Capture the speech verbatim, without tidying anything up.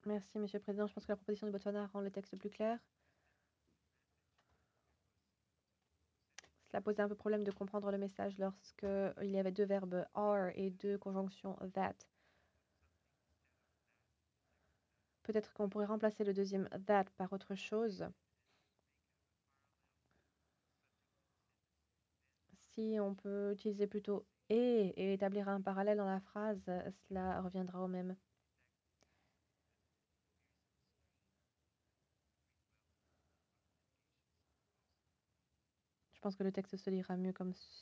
Merci, Monsieur le Président. Je pense que la proposition du Botswana rend le texte plus clair. Cela posait un peu problème de comprendre le message lorsqu'il y avait deux verbes are et deux conjonctions that. Peut-être qu'on pourrait remplacer le deuxième that par autre chose. Si on peut utiliser plutôt et et établir un parallèle dans la phrase, cela reviendra au même. Je pense que le texte se lira mieux comme